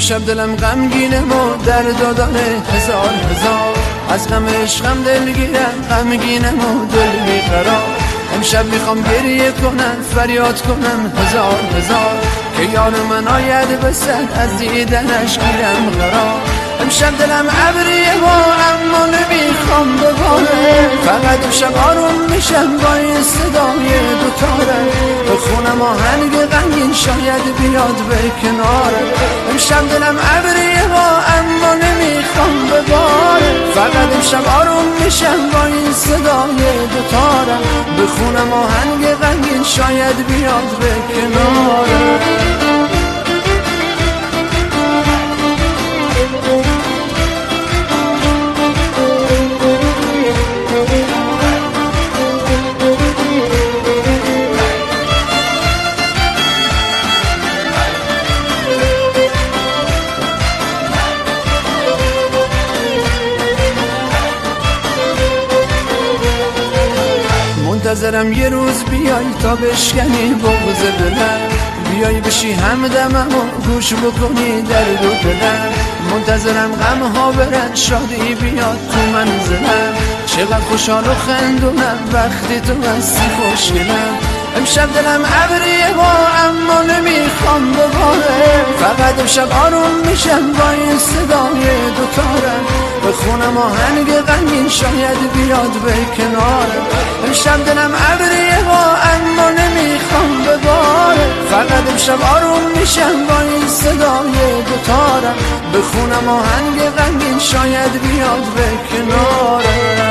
امشب دلم غمگینه و درد داره هزار هزار، از غم عشقم دلگیرم غمگینم و دل بیقرار. امشب میخوام گریه کنم فریاد کنم هزار هزار، که یار من آید به سر از دیدنش گیرم قرار. امشب دلم ابریه و اما نمیخوام بباره، فقط امشب آروم میشم با این صدای دوتاره. به خونم آهنگ غمگین شاید بیاد به کناره. امشب دلم ابریه و اما نمیخوام بباره، فقط امشب آروم میشم با این صدای دوتاره. به خونم آهنگ غمگین شاید بیاد به کناره. منتظرم یه روز بیای تا بشکنی بغض دلم، بیای بشی همدمم و گوش بکنی درد و دلم. منتظرم غم ها برن شادی بیاد تو منزلم، چقدر خوشحال و خندونم وقتی تو هستی خوشگلم. امشب دلم ابریه و اما نمیخوام بباره، فقط امشب آروم میشم با این صدای دوتارم. به خونم آهنگ غمگین شاید بیاد به کنارم. امشب دلم ابریه و اما نمیخوام بباره، فقط امشب آروم میشم با این صدای دوتارم. به خونم آهنگ غمگین شاید بیاد به کنارم.